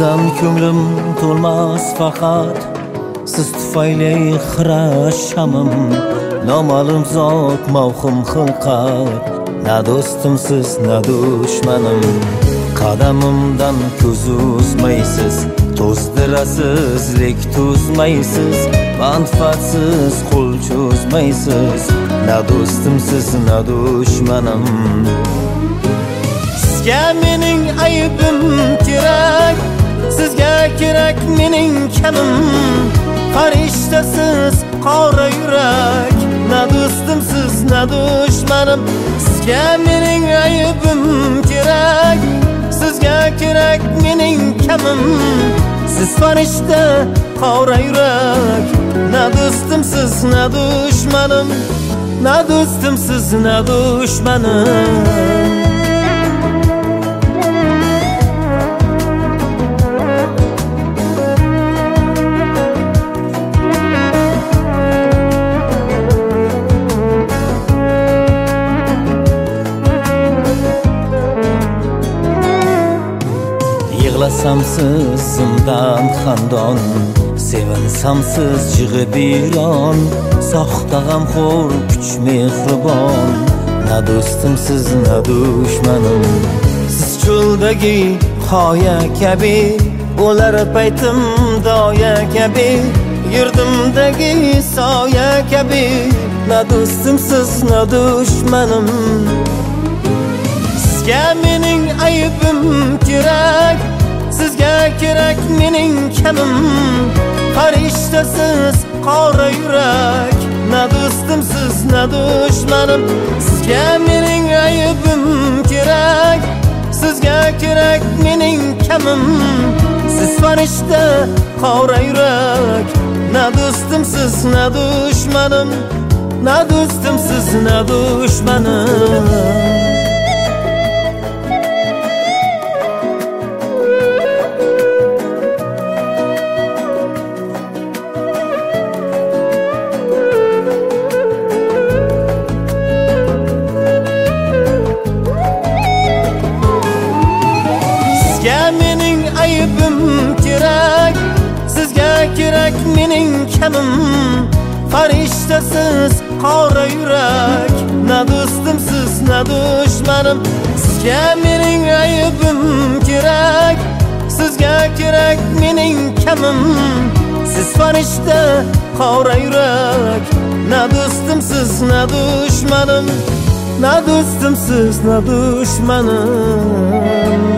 sizdan ko'nglim to'lmas faqat siz tufayli xira shamim noma'lum zot mavhum xilqat na do'stimsiz na dushmanim qadamimdan ko'z uzmaysiz to'zdirasiz lek to'zmaysiz manfaatsiz qo'l cho'zmaysiz na do'stimsiz na dushmanim sizga mening aybim kerak sizga kerak mening kamim farishtasiz qora yurak na do'stimsiz na dushmanim sizga mening aybim kerak sizga kerak mening kamim siz farishta qora yurak na do'stimsiz na dushmanim na do'stimsiz na dushmanim Yig'lasamsiz zimdan xandon sevinsamsiz jig'i biron soxta g'amxo'r kuch mehribon na do'stimsiz na dushmanim siz cho'ldagi qoya kabi o'lar paytim doya kabi yurdimdagi soya kabi na do'stimsiz na dushmanim sizga mening aybim kerak sizga kerak mening kamim farishtasiz qora yurak na do'stimsiz na dushmanim sizga mening aybim kerak sizga kerak mening kamim siz farishta qora yurak na do'stimsiz na dushmanim na do'stimsiz na dushmanim kerak sizga kerak mening kamim farishtasiz qora yurak na do'stimsiz na dushmanim sizga mening aybim kerak sizga kerak mening kamim siz farishta qora yurak na do'stimsiz na dushmanim na do'stimsiz na dushmanim